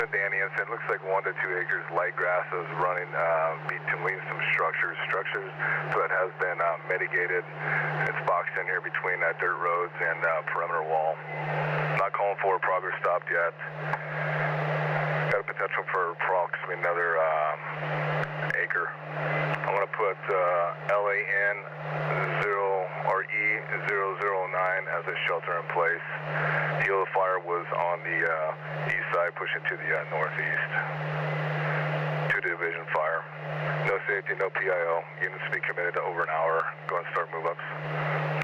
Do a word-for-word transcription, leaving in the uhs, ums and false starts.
Danny, it looks like one to two acres light grass is running uh, between some structures. Structures, so it has been uh, mitigated. It's boxed in here between uh, dirt roads and uh, perimeter wall. Not calling for a progress stopped yet. Got a potential for approximately another uh, acre. I'm going to put uh, L A N zero or E zero zero nine as a shelter in place. The yellow fire was on the uh, east side, pushing to the uh, northeast. Two division fire. No safety, no P I O. Units to be committed to over an hour. Go and start move-ups.